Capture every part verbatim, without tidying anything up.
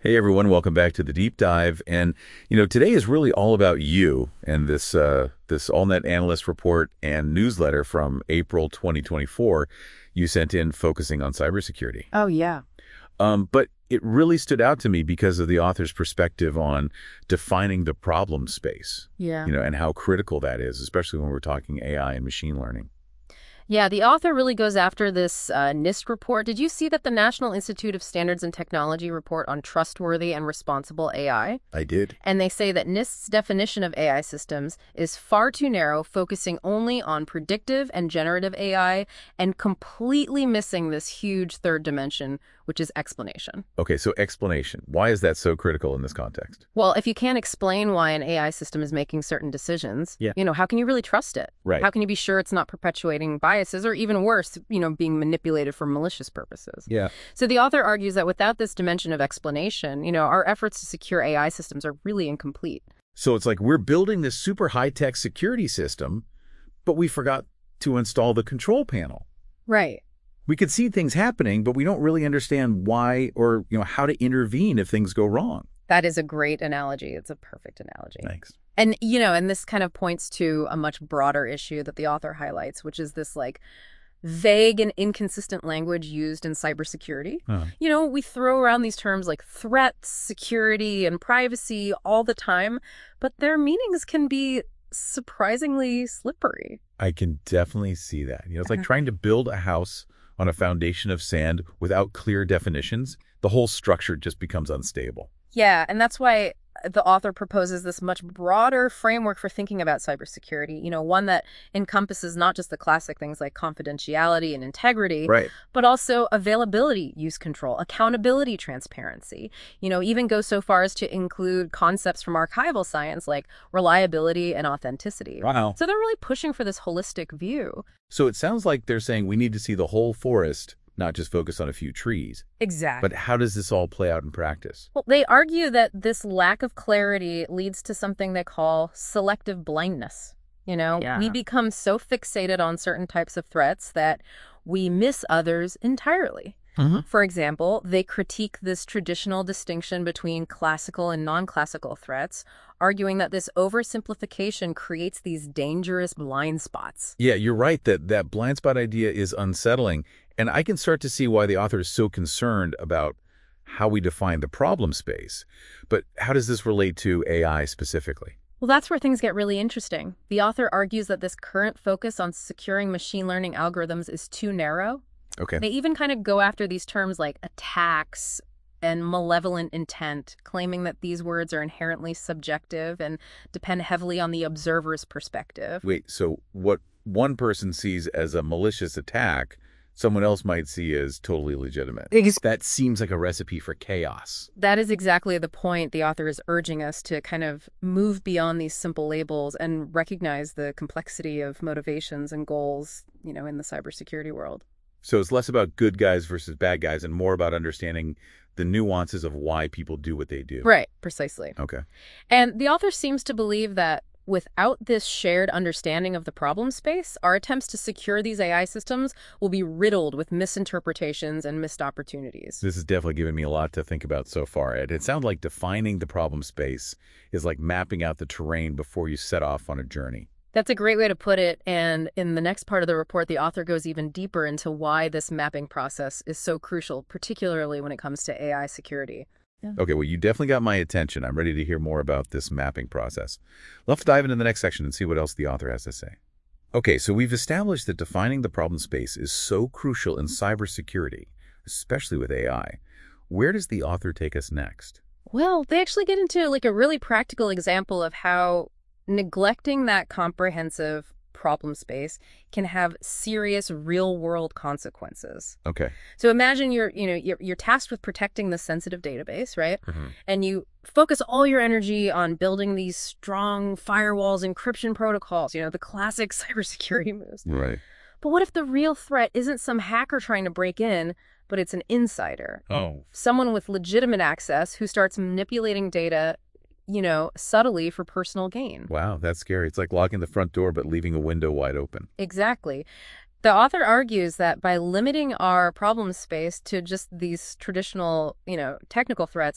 Hey everyone, welcome back to the Deep Dive. And you know, today is really all about you and this uh, this AllNet analyst report and newsletter from April twenty twenty-four you sent in focusing on cybersecurity. Oh, yeah. Um, but it really stood out to me because of the author's perspective on defining the problem space. Yeah. You know, and how critical that is, especially when we're talking A I and machine learning. Yeah, the author really goes after this uh, NIST report. Did you see that the National Institute of Standards and Technology report on trustworthy and responsible A I? I did. And they say that NIST's definition of A I systems is far too narrow, focusing only on predictive and generative A I and completely missing this huge third dimension, which is explanation. Okay, so explanation. Why is that so critical in this context? Well, if you can't explain why an A I system is making certain decisions, Yeah. you know, how can you really trust it? Right. How can you be sure it's not perpetuating biases or even worse, you know, being manipulated for malicious purposes? Yeah. So the author argues that without this dimension of explanation, you know, our efforts to secure A I systems are really incomplete. So it's like we're building this super high-tech security system, but we forgot to install the control panel. Right. We could see things happening, but we don't really understand why or, you know, how to intervene if things go wrong. That is a great analogy. It's a perfect analogy. Thanks. And, you know, and this kind of points to a much broader issue that the author highlights, which is this, like, vague and inconsistent language used in cybersecurity. Uh, You know, we throw around these terms like threats, security, and privacy all the time, but their meanings can be surprisingly slippery. I can definitely see that. You know, it's like trying to build a house on a foundation of sand without clear definitions. The whole structure just becomes unstable. Yeah, and that's why the author proposes this much broader framework for thinking about cybersecurity, you know, one that encompasses not just the classic things like confidentiality and integrity, Right. but also availability, use control, accountability, transparency, you know, even go so far as to include concepts from archival science like reliability and authenticity. Wow. So they're really pushing for this holistic view. So it sounds like they're saying we need to see the whole forest, not just focus on a few trees. Exactly. But how does this all play out in practice? Well, they argue that this lack of clarity leads to something they call selective blindness. You know, Yeah. we become so fixated on certain types of threats that we miss others entirely. Mm-hmm. For example, they critique this traditional distinction between classical and non-classical threats, arguing that this oversimplification creates these dangerous blind spots. Yeah, you're right that that blind spot idea is unsettling. And I can start to see why the author is so concerned about how we define the problem space. But how does this relate to A I specifically? Well, that's where things get really interesting. The author argues that this current focus on securing machine learning algorithms is too narrow. Okay. They even kind of go after these terms like attacks and malevolent intent, claiming that these words are inherently subjective and depend heavily on the observer's perspective. Wait, so what one person sees as a malicious attack, someone else might see as totally legitimate. Ex- That seems like a recipe for chaos. That is exactly the point the author is urging us to kind of move beyond these simple labels and recognize the complexity of motivations and goals, you know, in the cybersecurity world. So it's less about good guys versus bad guys and more about understanding the nuances of why people do what they do. Right, precisely. Okay. And the author seems to believe that without this shared understanding of the problem space, our attempts to secure these A I systems will be riddled with misinterpretations and missed opportunities. This has definitely given me a lot to think about so far, Ed. It sounds like defining the problem space is like mapping out the terrain before you set off on a journey. That's a great way to put it. And in the next part of the report, the author goes even deeper into why this mapping process is so crucial, particularly when it comes to A I security. Yeah. Okay, well, you definitely got my attention. I'm ready to hear more about this mapping process. Let's dive into the next section and see what else the author has to say. Okay, so we've established that defining the problem space is so crucial in cybersecurity, especially with A I. Where does the author take us next? Well, they actually get into like a really practical example of how neglecting that comprehensive problem space can have serious real-world consequences. Okay. So imagine you're, you know, you're, you're tasked with protecting the sensitive database, right? Mm-hmm. And you focus all your energy on building these strong firewalls, encryption protocols, you know, the classic cybersecurity moves. Right. But what if the real threat isn't some hacker trying to break in, but it's an insider? Oh. Someone with legitimate access who starts manipulating data, you know, subtly for personal gain. Wow, that's scary. It's like locking the front door but leaving a window wide open. Exactly. The author argues that by limiting our problem space to just these traditional, you know, technical threats,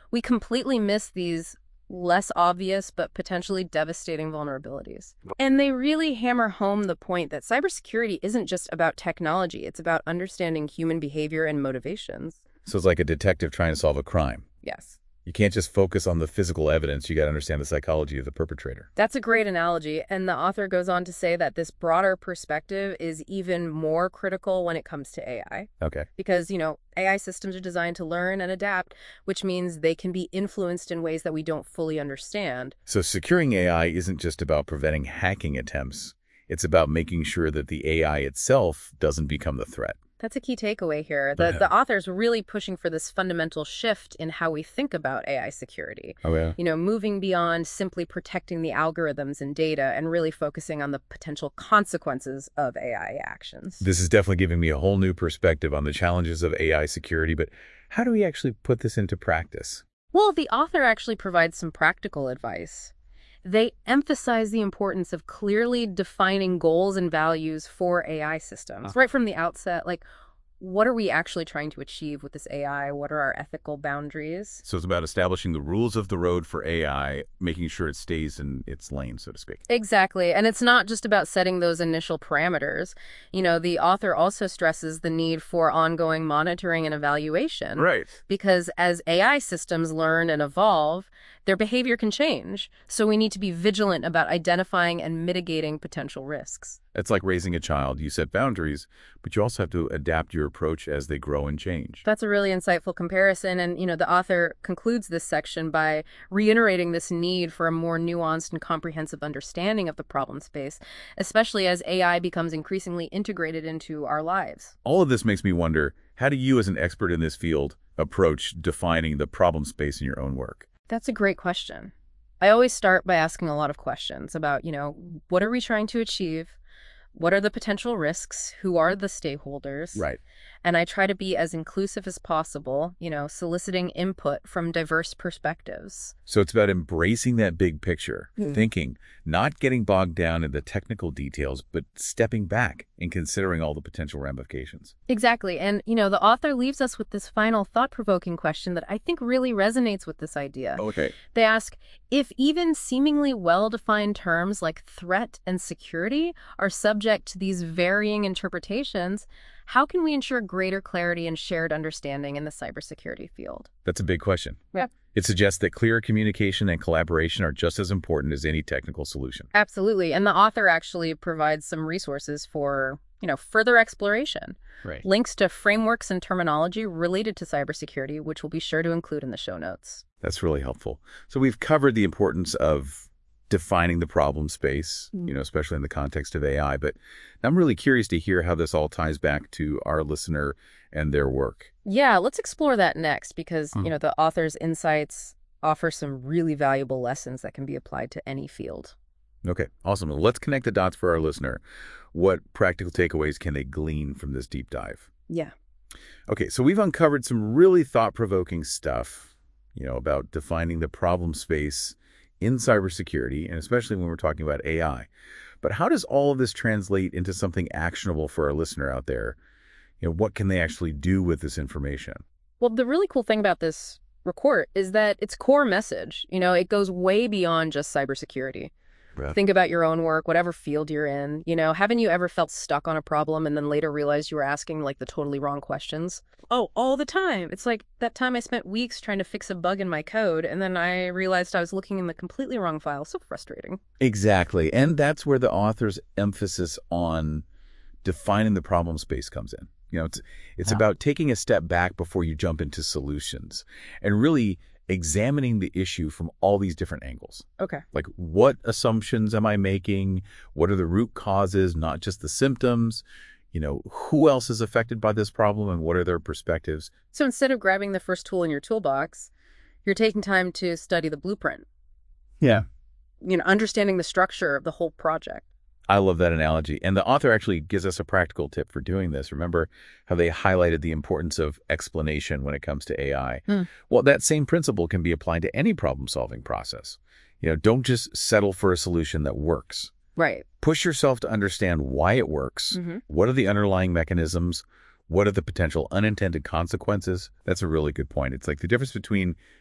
We completely miss these less obvious but potentially devastating vulnerabilities. And they really hammer home the point that cybersecurity isn't just about technology, it's about understanding human behavior and motivations. So it's like a detective trying to solve a crime. Yes. You can't just focus on the physical evidence. You got to understand the psychology of the perpetrator. That's a great analogy, and the author goes on to say that this broader perspective is even more critical when it comes to A I. Okay. Because, you know, A I systems are designed to learn and adapt, which means they can be influenced in ways that we don't fully understand. So securing A I isn't just about preventing hacking attempts. It's about making sure that the A I itself doesn't become the threat. That's a key takeaway here. The, Yeah. the author's really pushing for this fundamental shift in how we think about A I security. Oh, yeah? You know, moving beyond simply protecting the algorithms and data and really focusing on the potential consequences of A I actions. This is definitely giving me a whole new perspective on the challenges of A I security, but how do we actually put this into practice? Well, the author actually provides some practical advice. They emphasize the importance of clearly defining goals and values for A I systems. Right from the outset, like, what are we actually trying to achieve with this A I? What are our ethical boundaries? So it's about establishing the rules of the road for A I, making sure it stays in its lane, so to speak. Exactly. And it's not just about setting those initial parameters. You know, the author also stresses the need for ongoing monitoring and evaluation. Right. Because as A I systems learn and evolve, their behavior can change. So we need to be vigilant about identifying and mitigating potential risks. It's like raising a child. You set boundaries, but you also have to adapt your approach as they grow and change. That's a really insightful comparison. And, you know, the author concludes this section by reiterating this need for a more nuanced and comprehensive understanding of the problem space, especially as A I becomes increasingly integrated into our lives. All of this makes me wonder, how do you as an expert in this field approach defining the problem space in your own work? That's a great question. I always start by asking a lot of questions about, you know, what are we trying to achieve? What are the potential risks? Who are the stakeholders? Right. And I try to be as inclusive as possible, you know, soliciting input from diverse perspectives. So it's about embracing that big picture, Mm. thinking, not getting bogged down in the technical details, but stepping back and considering all the potential ramifications. Exactly. And, you know, the author leaves us with this final thought-provoking question that I think really resonates with this idea. Okay. They ask, if even seemingly well-defined terms like threat and security are subject to these varying interpretations, how can we ensure greater clarity and shared understanding in the cybersecurity field? That's a big question. Yeah. It suggests that clear communication and collaboration are just as important as any technical solution. Absolutely. And the author actually provides some resources for, you know, further exploration. Right. Links to frameworks and terminology related to cybersecurity, which we'll be sure to include in the show notes. That's really helpful. So we've covered the importance of defining the problem space, you know, especially in the context of A I. But I'm really curious to hear how this all ties back to our listener and their work. Yeah, let's explore that next because, Mm. you know, the author's insights offer some really valuable lessons that can be applied to any field. Okay, awesome. Well, let's connect the dots for our listener. What practical takeaways can they glean from this deep dive? Yeah. Okay, so we've uncovered some really thought-provoking stuff, you know, about defining the problem space in cybersecurity, and especially when we're talking about A I. But how does all of this translate into something actionable for our listener out there? You know, what can they actually do with this information? Well, the really cool thing about this report is that its core message, you know, it goes way beyond just cybersecurity. Right. Think about your own work, whatever field you're in. You know, haven't you ever felt stuck on a problem and then later realized you were asking like the totally wrong questions? Oh, all the time. It's like that time I spent weeks trying to fix a bug in my code and then I realized I was looking in the completely wrong file. So frustrating. Exactly. And that's where the author's emphasis on defining the problem space comes in. You know, it's it's Yeah. about taking a step back before you jump into solutions and really examining the issue from all these different angles. Okay. Like, what assumptions am I making? What are the root causes, not just the symptoms? You know, who else is affected by this problem and what are their perspectives? So instead of grabbing the first tool in your toolbox, you're taking time to study the blueprint, Yeah. you know, understanding the structure of the whole project. I love that analogy. And the author actually gives us a practical tip for doing this. Remember how they highlighted the importance of explanation when it comes to A I? Hmm. Well, that same principle can be applied to any problem-solving process. You know, don't just settle for a solution that works. Right. Push yourself to understand why it works. Mm-hmm. What are the underlying mechanisms? What are the potential unintended consequences? That's a really good point. It's like the difference between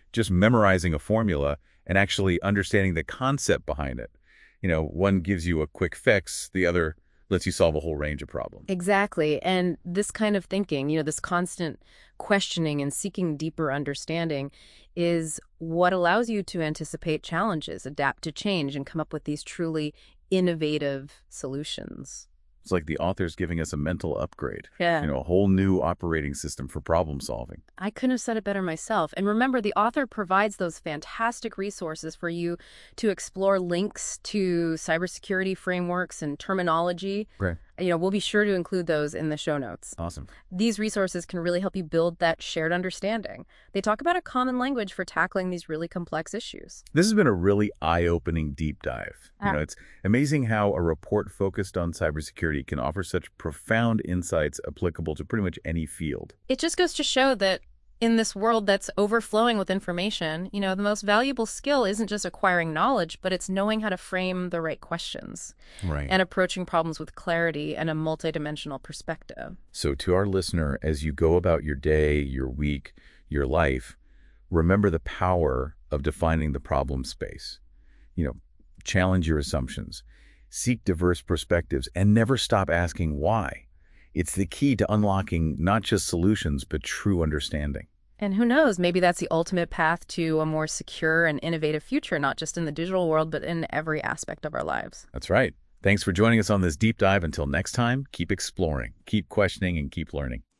just memorizing a formula and actually understanding the concept behind it. You know, one gives you a quick fix, the other lets you solve a whole range of problems. Exactly. And this kind of thinking, you know, this constant questioning and seeking deeper understanding is what allows you to anticipate challenges, adapt to change, and come up with these truly innovative solutions. It's like the author's giving us a mental upgrade, Yeah. you know, a whole new operating system for problem solving. I couldn't have said it better myself. And remember, the author provides those fantastic resources for you to explore links to cybersecurity frameworks and terminology. Right. You know, we'll be sure to include those in the show notes. Awesome. These resources can really help you build that shared understanding. They talk about a common language for tackling these really complex issues. This has been a really eye-opening deep dive. Ah. You know, it's amazing how a report focused on cybersecurity can offer such profound insights applicable to pretty much any field. It just goes to show that in this world that's overflowing with information, you know, the most valuable skill isn't just acquiring knowledge, but it's knowing how to frame the right questions Right. and approaching problems with clarity and a multidimensional perspective. So to our listener, as you go about your day, your week, your life, remember the power of defining the problem space. You know, challenge your assumptions, seek diverse perspectives, and never stop asking why. It's the key to unlocking not just solutions, but true understanding. And who knows, maybe that's the ultimate path to a more secure and innovative future, not just in the digital world, but in every aspect of our lives. That's right. Thanks for joining us on this deep dive. Until next time, keep exploring, keep questioning, and keep learning.